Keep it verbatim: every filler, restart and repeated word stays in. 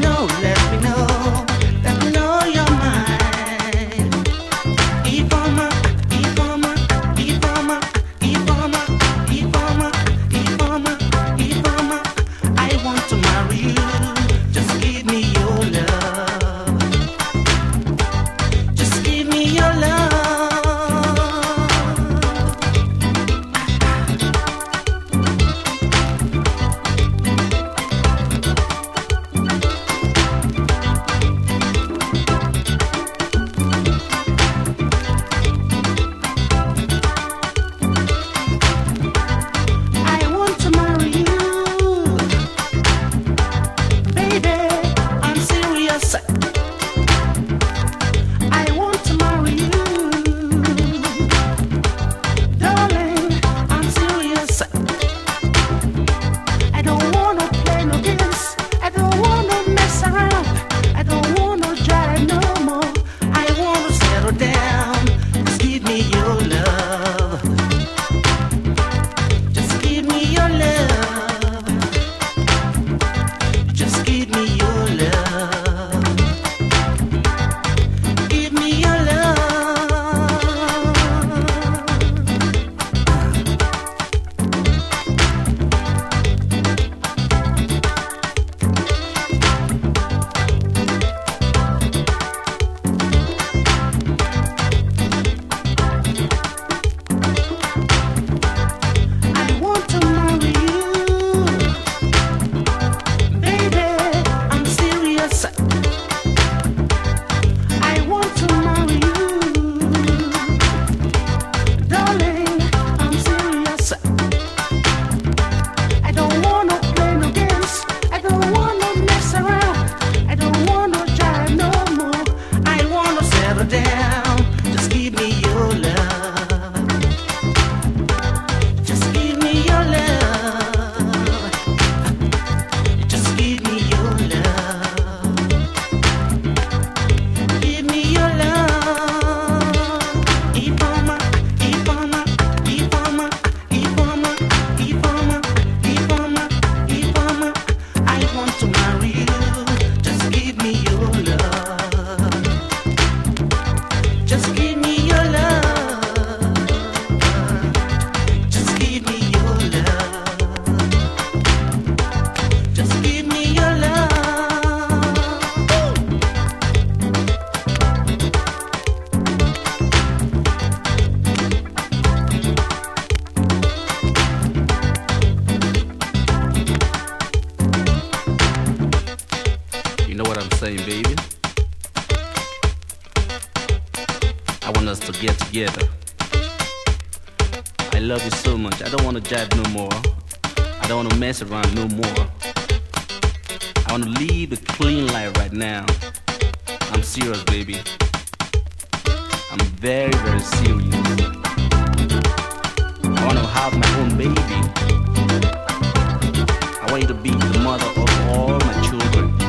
know, let me know, let me know you're mine. Ifoma, Ifoma, Ifoma, Ifoma, Ifoma, Ifoma, Ifoma. I want to marry you. Just give me your love. Just give me your love. I want to marry you, baby. I'm serious. I want to marry you, darling. I'm serious. I don't wanna play no games. I don't wanna mess around. I don't wanna try no more. I wanna settle down. Just give me your love. Just give me your love. Just give me your love. Give me your love. I want to marry you, baby. I'm serious. I want to marry you, darling. I'm serious. I don't wanna play no games. I don't wanna mess around. I don't wanna try no more. I wanna settle down. Just give me your love. Just give me your love. Just give me your love. Give me your love. Ifoma, Ifoma, Ifoma, Ifoma, Ifoma, Ifoma, Ifoma. I want to marry you. Just give me your love. Just give me your love. Just give me your love. Just give me your love. You know what I'm saying, baby? I want us to get together. I love you so much. I don't want to jive no more. I don't want to mess around no more. I want to live a clean life right now. I'm serious, baby. I'm very, very serious. I want to have my own baby. I want you to be the mother of all my children.